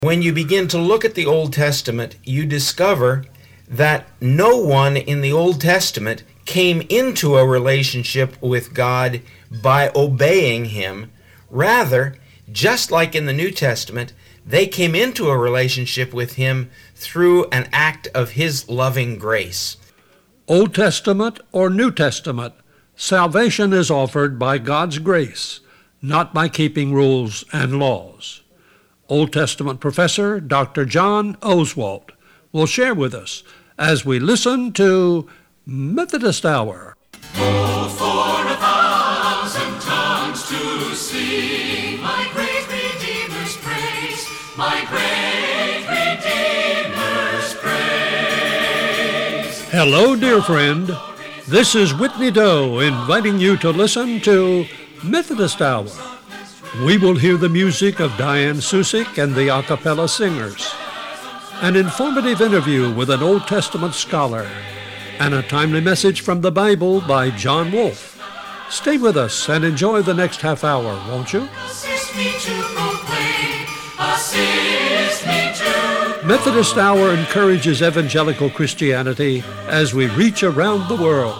When you begin to look at the Old Testament, you discover that no one in the Old Testament came into a relationship with God by obeying Him. Rather, just like in the New Testament, they came into a relationship with Him through an act of His loving grace. Old Testament or New Testament, salvation is offered by God's grace, not by keeping rules and laws. Old Testament professor Dr. John Oswalt will share with us as we listen to Methodist Hour. Oh, for 1,000 tongues to sing my great Redeemer's praise, my great Redeemer's praise. Hello, dear friend. This is Whitney Doe inviting you to listen to Methodist Hour. We will hear the music of Diane Susick and the a cappella singers, an informative interview with an Old Testament scholar, and a timely message from the Bible by John Wolfe. Stay with us and enjoy the next half hour, won't you? Assist me to proclaim, assist me to... Methodist Hour encourages evangelical Christianity as we reach around the world.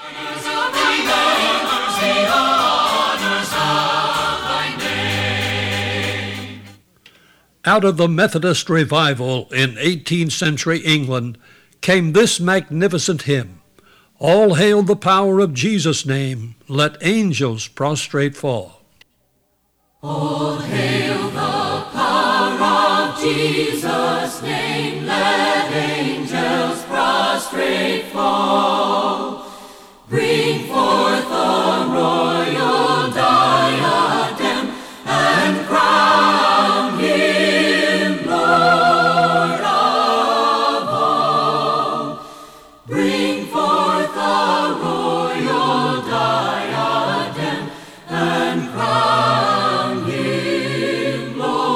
Out of the Methodist revival in 18th century England came this magnificent hymn, All hail the power of Jesus' name, let angels prostrate fall. All hail the power of Jesus' name, let angels prostrate fall. Bring forth the royal diadem and crown Him Lord of all. Bring forth the royal diadem and crown Him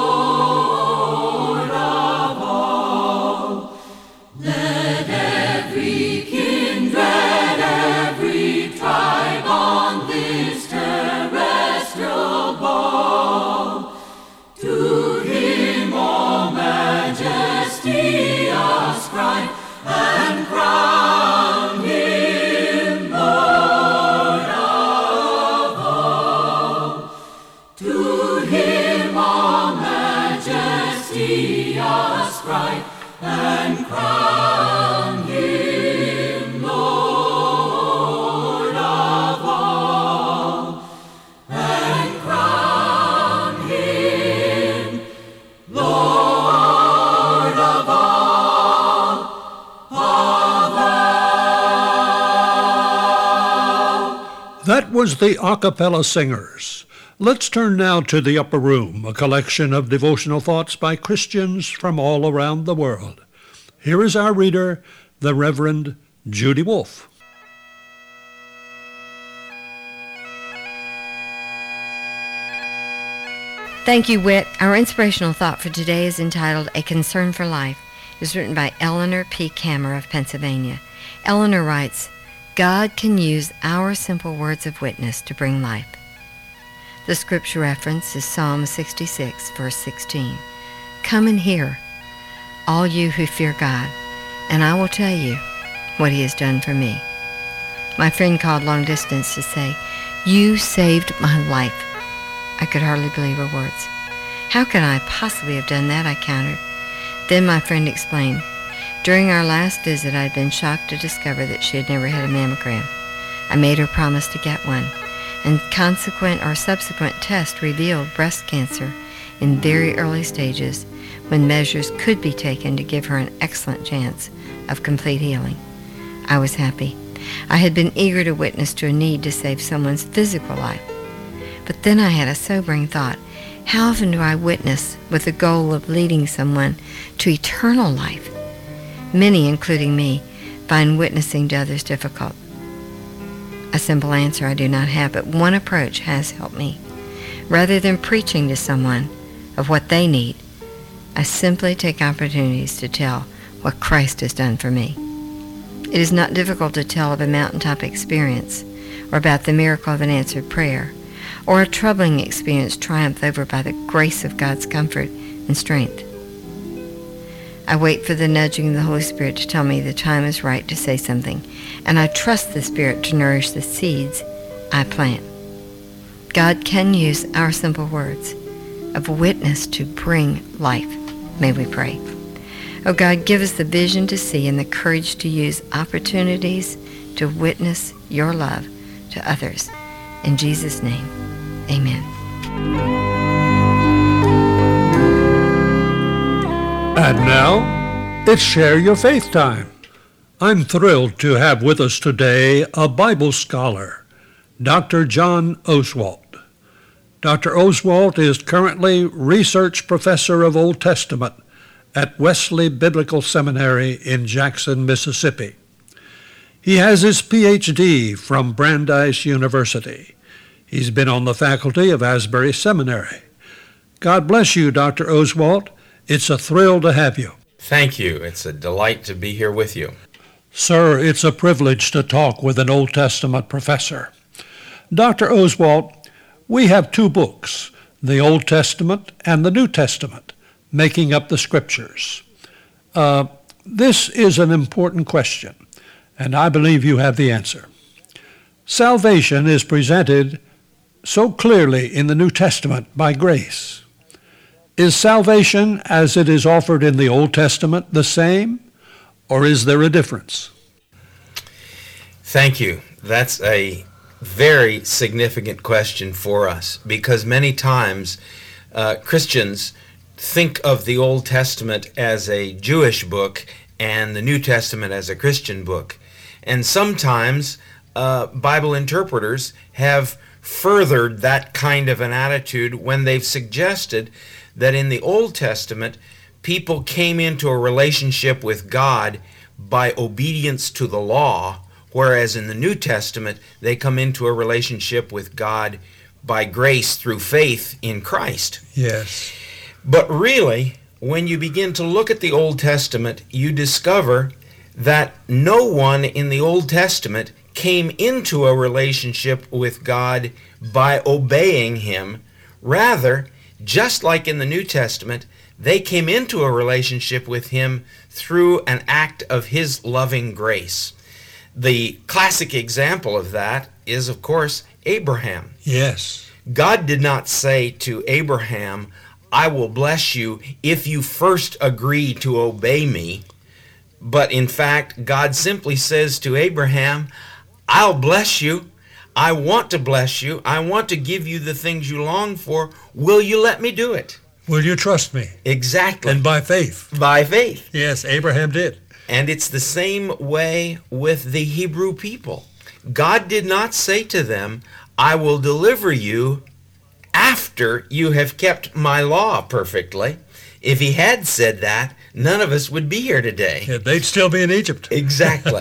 Lord of all. Let every kindred, every tribe on this terrestrial ball, to Him all majesty ascribe and crown Him Lord of all. To Him all majesty ascribe and crown Him Lord of all. And crown Him Lord of all, of all. That was the a cappella singers. Let's turn now to the Upper Room, a collection of devotional thoughts by Christians from all around the world. Here is our reader, the Reverend Judy Wolfe. Thank you, Whit. Our inspirational thought for today is entitled A Concern for Life. It was written by Eleanor P. Kammer of Pennsylvania. Eleanor writes, God can use our simple words of witness to bring life. The scripture reference is Psalm 66, verse 16. Come and hear, all you who fear God, and I will tell you what He has done for me. My friend called long distance to say, you saved my life. I could hardly believe her words. How could I possibly have done that, I countered. Then my friend explained, during our last visit, I had been shocked to discover that she had never had a mammogram. I made her promise to get one, and subsequent tests revealed breast cancer in very early stages when measures could be taken to give her an excellent chance of complete healing. I was happy. I had been eager to witness to a need to save someone's physical life. But then I had a sobering thought. How often do I witness with the goal of leading someone to eternal life? Many, including me, find witnessing to others difficult. A simple answer I do not have, but one approach has helped me. Rather than preaching to someone of what they need, I simply take opportunities to tell what Christ has done for me. It is not difficult to tell of a mountaintop experience, or about the miracle of an answered prayer, or a troubling experience triumphed over by the grace of God's comfort and strength. I wait for the nudging of the Holy Spirit to tell me the time is right to say something, and I trust the Spirit to nourish the seeds I plant. God can use our simple words of witness to bring life. May we pray. Oh God, give us the vision to see and the courage to use opportunities to witness your love to others. In Jesus' name, amen. And now, it's Share Your Faith time. I'm thrilled to have with us today a Bible scholar, Dr. John Oswalt. Dr. Oswalt is currently Research Professor of Old Testament at Wesley Biblical Seminary in Jackson, Mississippi. He has his Ph.D. from Brandeis University. He's been on the faculty of Asbury Seminary. God bless you, Dr. Oswalt. It's a thrill to have you. Thank you. It's a delight to be here with you. Sir, it's a privilege to talk with an Old Testament professor. Dr. Oswalt, we have two books, the Old Testament and the New Testament, making up the Scriptures. This is an important question, and I believe you have the answer. Salvation is presented so clearly in the New Testament by grace. Is salvation as it is offered in the Old Testament the same, or is there a difference? Thank you. That's a very significant question for us, because many times Christians think of the Old Testament as a Jewish book and the New Testament as a Christian book. And sometimes Bible interpreters have furthered that kind of an attitude when they've suggested that in the Old Testament, people came into a relationship with God by obedience to the law, whereas in the New Testament, they come into a relationship with God by grace through faith in Christ. Yes. But really, when you begin to look at the Old Testament, you discover that no one in the Old Testament came into a relationship with God by obeying Him. Rather, just like in the New Testament, they came into a relationship with Him through an act of His loving grace. The classic example of that is, of course, Abraham. Yes. God did not say to Abraham, I will bless you if you first agree to obey me. But in fact, God simply says to Abraham, I'll bless you. I want to bless you. I want to give you the things you long for. Will you let me do it? Will you trust me? Exactly. And by faith. By faith. Yes, Abraham did. And it's the same way with the Hebrew people. God did not say to them, I will deliver you after you have kept my law perfectly. If He had said that, none of us would be here today. Yeah, they'd still be in Egypt. Exactly.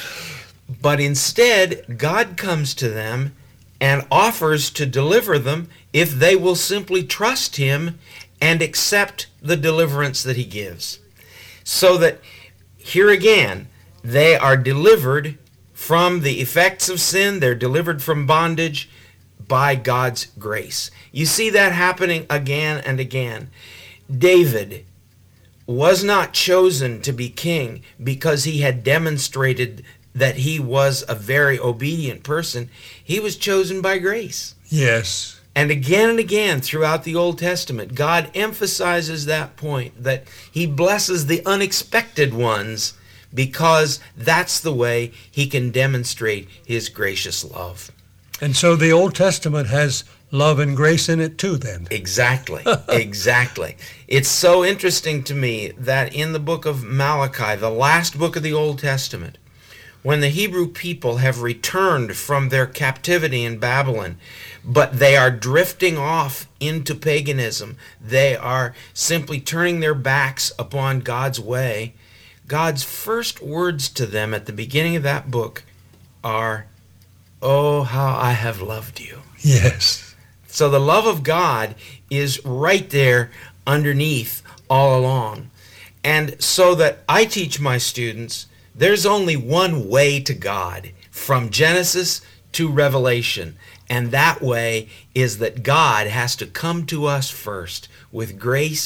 But instead, God comes to them and offers to deliver them if they will simply trust Him and accept the deliverance that He gives. So that here again, they are delivered from the effects of sin. They're delivered from bondage by God's grace. You see that happening again and again. David was not chosen to be king because he had demonstrated that he was a very obedient person. He was chosen by grace. Yes. And again throughout the Old Testament, God emphasizes that point, that He blesses the unexpected ones because that's the way He can demonstrate His gracious love. And so the Old Testament has love and grace in it too, then. Exactly, exactly. It's so interesting to me that in the book of Malachi, the last book of the Old Testament, when the Hebrew people have returned from their captivity in Babylon, but they are drifting off into paganism, they are simply turning their backs upon God's way, God's first words to them at the beginning of that book are, "Oh, how I have loved you." Yes. So the love of God is right there underneath all along. And so that I teach my students, there's only one way to God, from Genesis to Revelation. And that way is that God has to come to us first with grace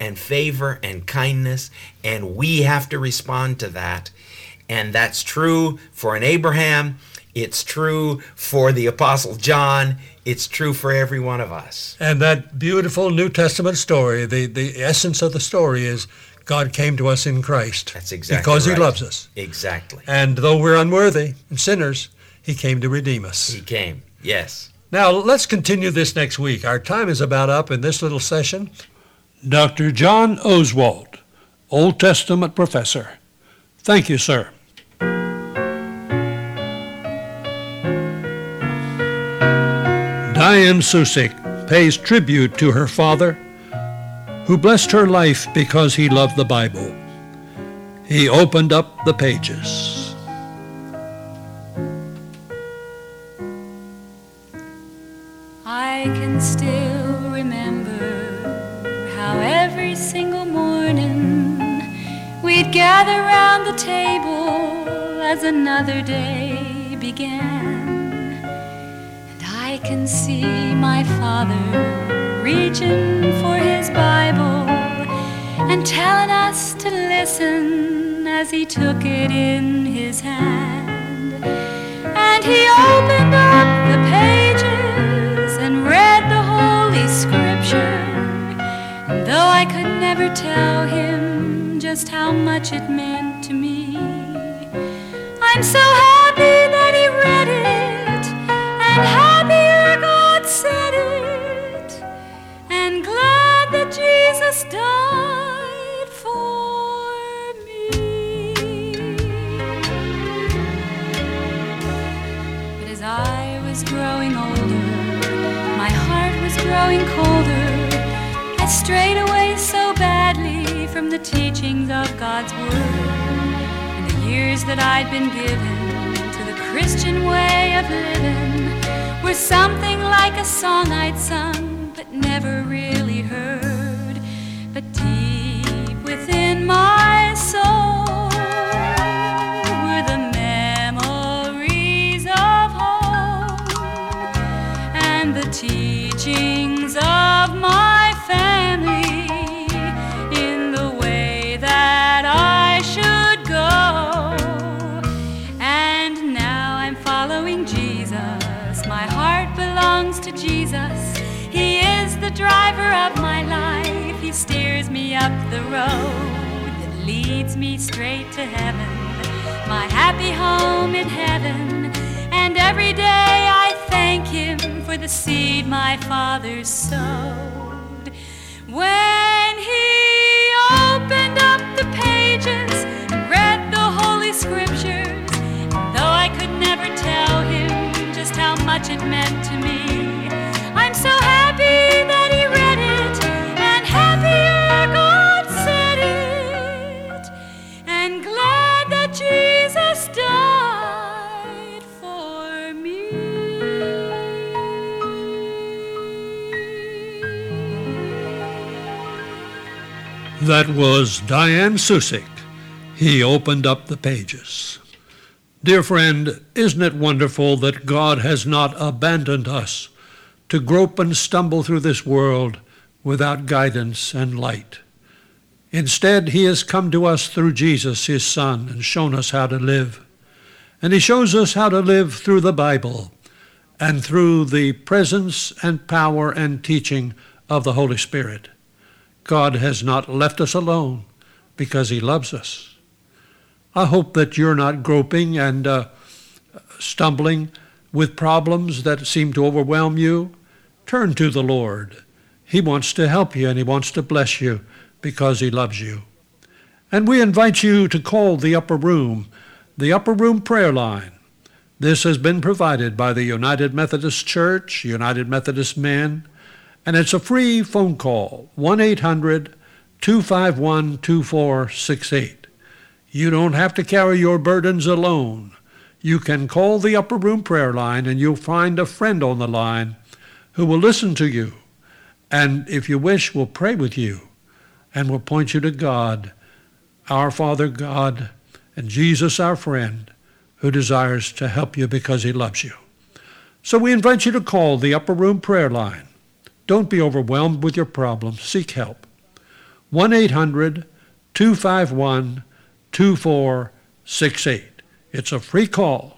and favor and kindness, and we have to respond to that. And that's true for an Abraham. It's true for the Apostle John. It's true for every one of us. And that beautiful New Testament story, the essence of the story is God came to us in Christ. That's exactly because right. He loves us. Exactly. And though we're unworthy and sinners, He came to redeem us. He came, yes. Now, let's continue this next week. Our time is about up in this little session. Dr. John Oswald, Old Testament professor. Thank you, sir. Diane Susick pays tribute to her father, who blessed her life because he loved the Bible. He opened up the pages. I can still remember how every single morning we'd gather round the table as another day began. And I can see my father reaching for his Bible and telling us to listen as he took it in his hand. And he opened up the pages and read the Holy Scripture. And though I could never tell him just how much it meant to me, I'm so happy that he read it, and happier God said it, and glad that Jesus died for me. But as I was growing older, my heart was growing colder. I strayed away so badly from the teachings of God's Word. And the years that I'd been given to the Christian way of living were something like a song I'd sung but never really heard. But deep within my soul were the memories of home and the teachings of my family in the way that I should go. And now I'm following Jesus. My heart belongs to Jesus. He is the driver of my life. He steers me up the road that leads me straight to heaven, my happy home in heaven. And every day I thank him for the seed my father sowed. When he opened up the pages and read the Holy Scriptures, though I could never tell him just how much it meant to me, I'm so happy that he read it, and happier God said it, and glad that Jesus died for me. That was Diane Susick. He opened up the pages. Dear friend, isn't it wonderful that God has not abandoned us to grope and stumble through this world without guidance and light? Instead, he has come to us through Jesus, his Son, and shown us how to live. And he shows us how to live through the Bible and through the presence and power and teaching of the Holy Spirit. God has not left us alone because he loves us. I hope that you're not groping and stumbling with problems that seem to overwhelm you. Turn to the Lord. He wants to help you and he wants to bless you because he loves you. And we invite you to call the Upper Room prayer line. This has been provided by the United Methodist Church, United Methodist Men, and it's a free phone call, 1-800-251-2468. You don't have to carry your burdens alone. You can call the Upper Room prayer line and you'll find a friend on the line who will listen to you. And if you wish, will pray with you and will point you to God, our Father God, and Jesus, our friend, who desires to help you because he loves you. So we invite you to call the Upper Room prayer line. Don't be overwhelmed with your problems. Seek help. 1-800-251-2468. It's a free call.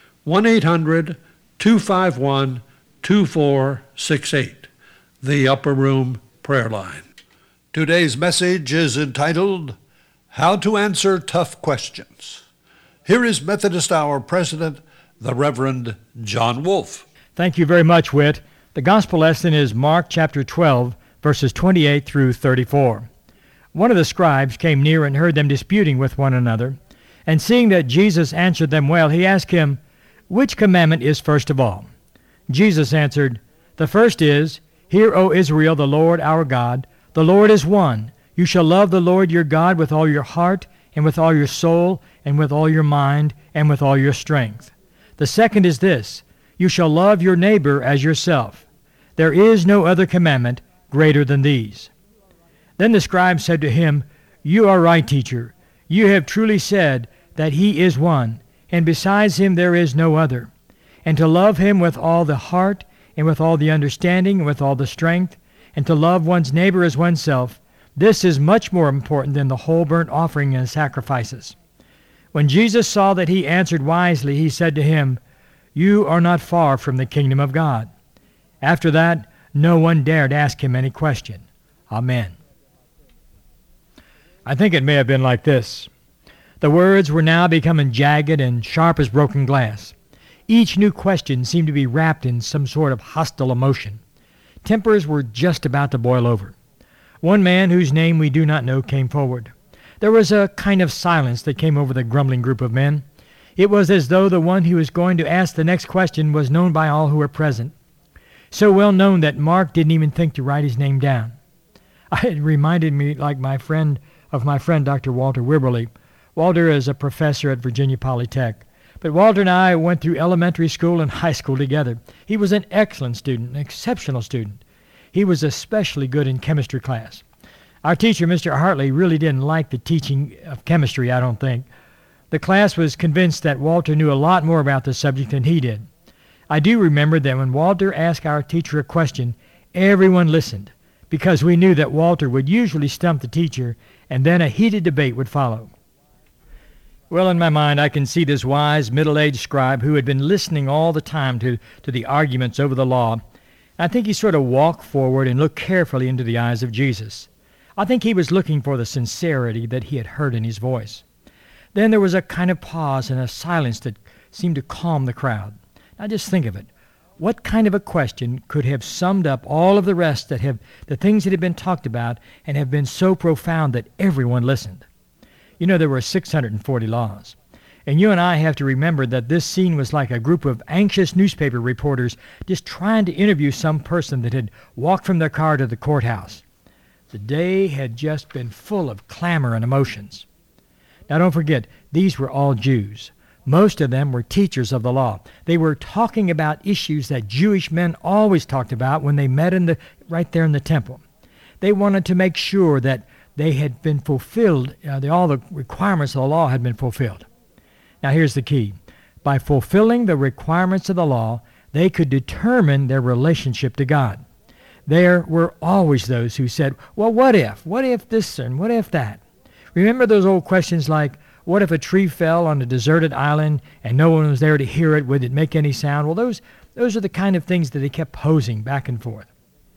1-800-251-2468. The Upper Room Prayer Line. Today's message is entitled, How to Answer Tough Questions. Here is Methodist Hour President, the Reverend John Wolfe. Thank you very much, Whit. The gospel lesson is Mark chapter 12, verses 28 through 34. One of the scribes came near and heard them disputing with one another, and seeing that Jesus answered them well, he asked him, Which commandment is first of all? Jesus answered, The first is, Hear, O Israel, the Lord our God, the Lord is one. You shall love the Lord your God with all your heart, and with all your soul, and with all your mind, and with all your strength. The second is this, You shall love your neighbor as yourself. There is no other commandment greater than these. Then the scribe said to him, You are right, teacher. You have truly said that he is one, and besides him there is no other. And to love him with all the heart, and with all the understanding, and with all the strength, and to love one's neighbor as oneself, this is much more important than the whole burnt offering and sacrifices. When Jesus saw that he answered wisely, he said to him, You are not far from the kingdom of God. After that, no one dared ask him any question. Amen. I think it may have been like this. The words were now becoming jagged and sharp as broken glass. Each new question seemed to be wrapped in some sort of hostile emotion. Tempers were just about to boil over. One man, whose name we do not know, came forward. There was a kind of silence that came over the grumbling group of men. It was as though the one who was going to ask the next question was known by all who were present. So well known that Mark didn't even think to write his name down. It reminded me of my friend Dr. Walter Wibberley. Walter is a professor at Virginia Polytech. But Walter and I went through elementary school and high school together. He was an excellent student, an exceptional student. He was especially good in chemistry class. Our teacher, Mr. Hartley, really didn't like the teaching of chemistry, I don't think. The class was convinced that Walter knew a lot more about the subject than he did. I do remember that when Walter asked our teacher a question, everyone listened, because we knew that Walter would usually stump the teacher, and then a heated debate would follow. Well, in my mind, I can see this wise, middle-aged scribe who had been listening all the time to the arguments over the law. I think he sort of walked forward and looked carefully into the eyes of Jesus. I think he was looking for the sincerity that he had heard in his voice. Then there was a kind of pause and a silence that seemed to calm the crowd. Now just think of it. What kind of a question could have summed up all of the rest the things that had been talked about and have been so profound that everyone listened? You know, there were 640 laws. And you and I have to remember that this scene was like a group of anxious newspaper reporters just trying to interview some person that had walked from their car to the courthouse. The day had just been full of clamor and emotions. Now don't forget, these were all Jews. Most of them were teachers of the law. They were talking about issues that Jewish men always talked about when they met right there in the temple. They wanted to make sure that they had been fulfilled, all the requirements of the law had been fulfilled. Now here's the key. By fulfilling the requirements of the law, they could determine their relationship to God. There were always those who said, well, what if? What if this and what if that? Remember those old questions like, what if a tree fell on a deserted island and no one was there to hear it? Would it make any sound? Well, those are the kind of things that they kept posing back and forth.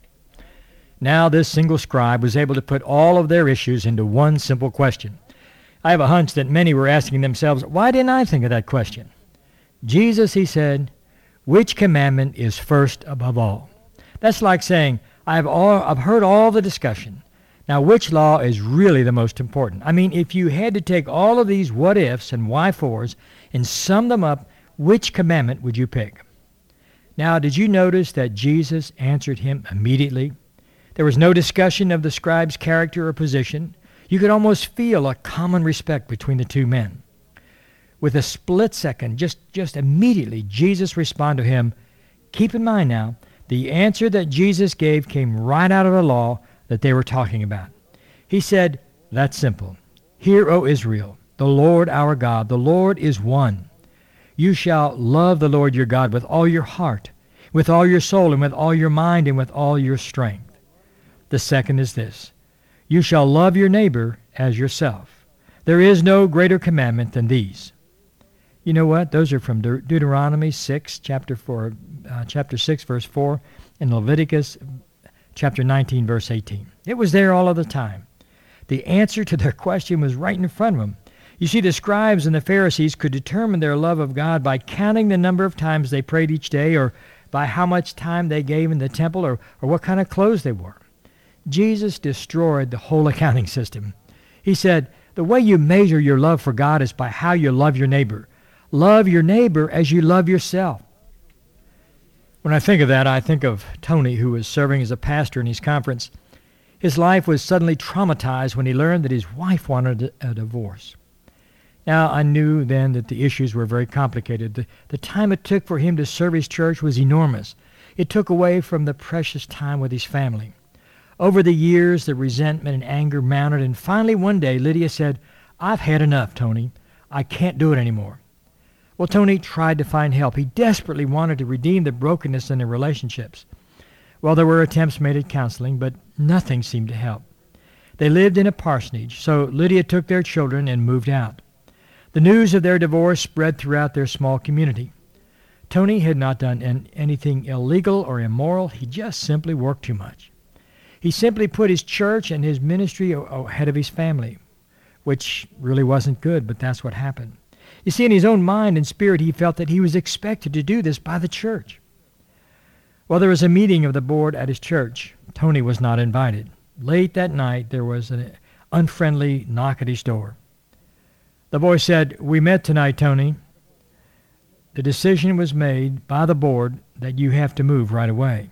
Now this single scribe was able to put all of their issues into one simple question. I have a hunch that many were asking themselves, why didn't I think of that question? Jesus, he said, which commandment is first above all? That's like saying, I've heard all the discussion. Now, which law is really the most important? I mean, if you had to take all of these what-ifs and why-fors and sum them up, which commandment would you pick? Now, did you notice that Jesus answered him immediately? There was no discussion of the scribe's character or position. You could almost feel a common respect between the two men. With a split second, just immediately, Jesus responded to him. Keep in mind now, the answer that Jesus gave came right out of the law that they were talking about. He said, that's simple. Hear, O Israel, the Lord our God, the Lord is one. You shall love the Lord your God with all your heart, with all your soul, and with all your mind, and with all your strength. The second is this. You shall love your neighbor as yourself. There is no greater commandment than these. You know what? Those are from Deuteronomy 6, chapter 6, verse 4, and Leviticus chapter 19, verse 18. It was there all of the time. The answer to their question was right in front of them. You see, the scribes and the Pharisees could determine their love of God by counting the number of times they prayed each day, or by how much time they gave in the temple, or what kind of clothes they wore. Jesus destroyed the whole accounting system. He said, the way you measure your love for God is by how you love your neighbor. Love your neighbor as you love yourself. When I think of that, I think of Tony, who was serving as a pastor in his conference. His life was suddenly traumatized when he learned that his wife wanted a divorce. Now, I knew then that the issues were very complicated. The time it took for him to serve his church was enormous. It took away from the precious time with his family. Over the years, the resentment and anger mounted, and finally one day Lydia said, I've had enough, Tony. I can't do it anymore. Well, Tony tried to find help. He desperately wanted to redeem the brokenness in their relationships. Well, there were attempts made at counseling, but nothing seemed to help. They lived in a parsonage, so Lydia took their children and moved out. The news of their divorce spread throughout their small community. Tony had not done anything illegal or immoral. He just simply worked too much. He simply put his church and his ministry ahead of his family, which really wasn't good, but that's what happened. You see, in his own mind and spirit, he felt that he was expected to do this by the church. Well, there was a meeting of the board at his church. Tony was not invited. Late that night, there was an unfriendly knock at his door. The boy said, we met tonight, Tony. The decision was made by the board that you have to move right away.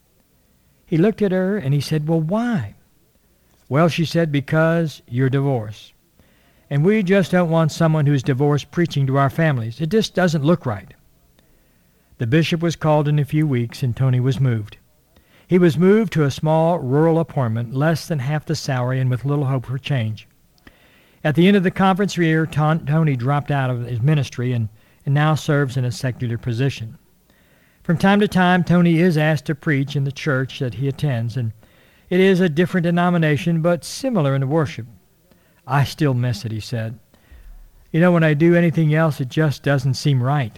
He looked at her and he said, well, why? Well, she said, because you're divorced. And we just don't want someone who's divorced preaching to our families. It just doesn't look right. The bishop was called in a few weeks, and Tony was moved. He was moved to a small rural apartment, less than half the salary and with little hope for change. At the end of the conference year, Tony dropped out of his ministry and now serves in a secular position. From time to time, Tony is asked to preach in the church that he attends, and it is a different denomination, but similar in the worship. I still miss it, he said. You know, when I do anything else, it just doesn't seem right.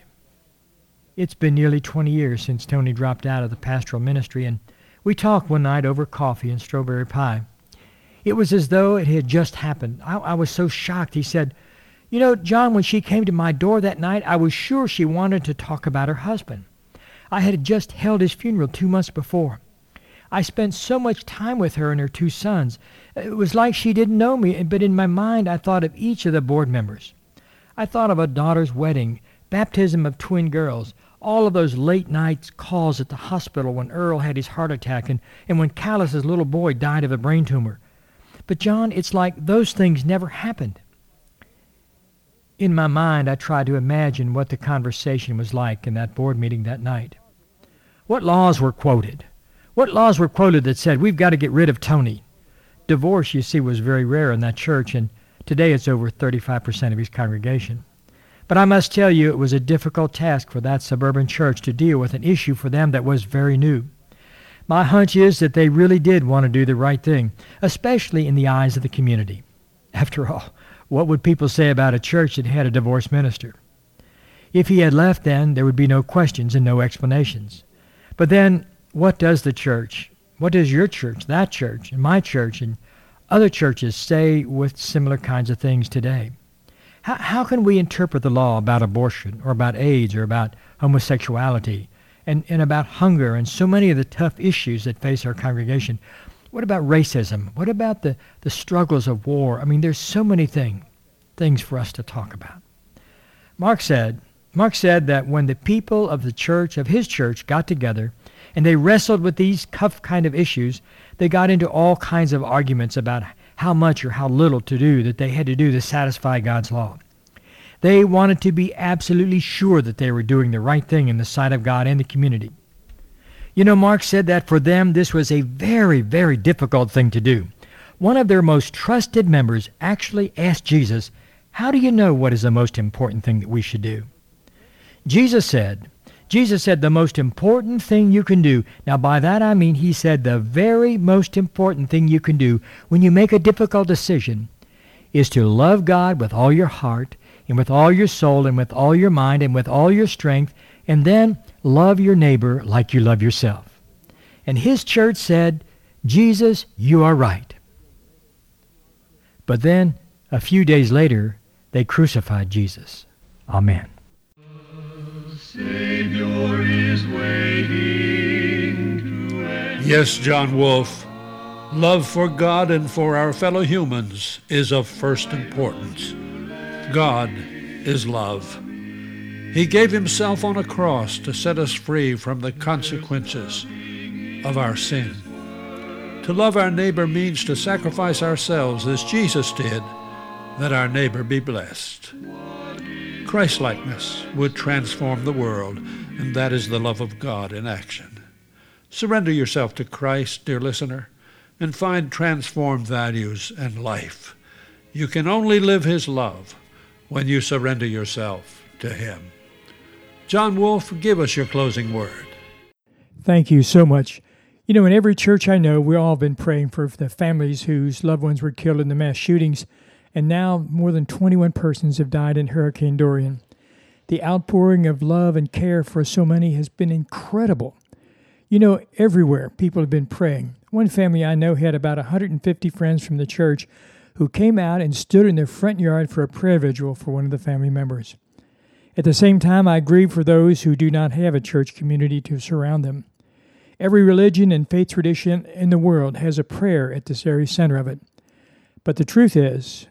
It's been nearly 20 years since Tony dropped out of the pastoral ministry, and we talked one night over coffee and strawberry pie. It was as though it had just happened. I was so shocked. He said, you know, John, when she came to my door that night, I was sure she wanted to talk about her husband. I had just held his funeral 2 months before. I spent so much time with her and her 2 sons. It was like she didn't know me, but in my mind I thought of each of the board members. I thought of a daughter's wedding, baptism of twin girls, all of those late night calls at the hospital when Earl had his heart attack and when Callus's little boy died of a brain tumor. But John, it's like those things never happened. In my mind, I tried to imagine what the conversation was like in that board meeting that night. What laws were quoted? What laws were quoted that said, we've got to get rid of Tony? Divorce, you see, was very rare in that church, and today it's over 35% of his congregation. But I must tell you, it was a difficult task for that suburban church to deal with an issue for them that was very new. My hunch is that they really did want to do the right thing, especially in the eyes of the community. After all, what would people say about a church that had a divorced minister? If he had left then, there would be no questions and no explanations. But then, what does the church, what does your church, that church, and my church, and other churches say with similar kinds of things today? How can we interpret the law about abortion, or about AIDS, or about homosexuality, and about hunger, and so many of the tough issues that face our congregation? What about racism? What about the struggles of war? I mean, there's so many things for us to talk about. Mark said that when the people of the church, of his church, got together and they wrestled with these tough kind of issues, they got into all kinds of arguments about how much or how little to do that they had to do to satisfy God's law. They wanted to be absolutely sure that they were doing the right thing in the sight of God and the community. You know, Mark said that for them this was a very, very difficult thing to do. One of their most trusted members actually asked Jesus, "How do you know what is the most important thing that we should do?" Jesus said Jesus said the most important thing you can do. Now, by that I mean he said the very most important thing you can do when you make a difficult decision is to love God with all your heart and with all your soul and with all your mind and with all your strength, and then love your neighbor like you love yourself. And his church said, Jesus, you are right. But then, a few days later, they crucified Jesus. Amen. Savior is waiting to end. Yes, John Wolfe, love for God and for our fellow humans is of first importance. God is love. He gave himself on a cross to set us free from the consequences of our sin. To love our neighbor means to sacrifice ourselves as Jesus did, that our neighbor be blessed. Christlikeness would transform the world, and that is the love of God in action. Surrender yourself to Christ, dear listener, and find transformed values and life. You can only live his love when you surrender yourself to him. John Wolfe, give us your closing word. Thank you so much. You know, in every church I know, we all have been praying for the families whose loved ones were killed in the mass shootings, and now more than 21 persons have died in Hurricane Dorian. The outpouring of love and care for so many has been incredible. You know, everywhere people have been praying. One family I know had about 150 friends from the church who came out and stood in their front yard for a prayer vigil for one of the family members. At the same time, I grieve for those who do not have a church community to surround them. Every religion and faith tradition in the world has a prayer at the very center of it. But the truth is,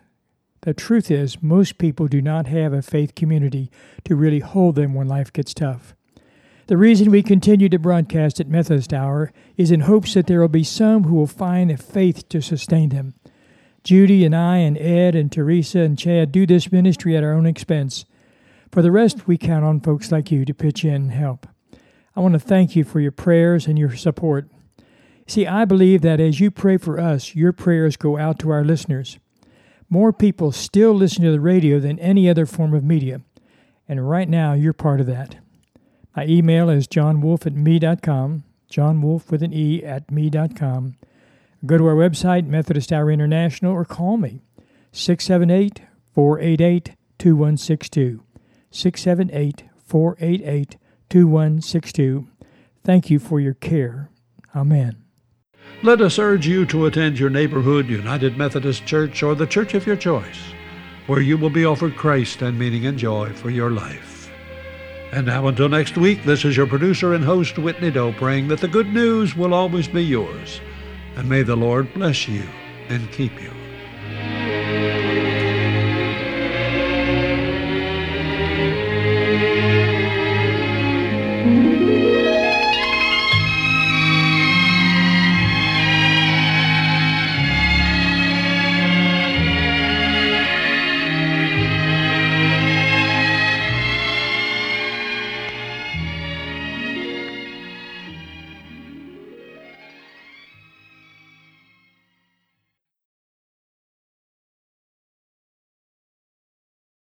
most people do not have a faith community to really hold them when life gets tough. The reason we continue to broadcast at Methodist Hour is in hopes that there will be some who will find a faith to sustain them. Judy and I and Ed and Teresa and Chad do this ministry at our own expense. For the rest, we count on folks like you to pitch in and help. I want to thank you for your prayers and your support. See, I believe that as you pray for us, your prayers go out to our listeners. More people still listen to the radio than any other form of media, and right now you're part of that. My email is johnwolfe@me.com, johnwolfe with an E at me.com. Go to our website, Methodist Hour International, or call me, 678-488-2162, 678-488-2162. Thank you for your care. Amen. Let us urge you to attend your neighborhood United Methodist Church or the church of your choice, where you will be offered Christ and meaning and joy for your life. And now until next week, this is your producer and host, Whitney Doe, praying that the good news will always be yours. And may the Lord bless you and keep you.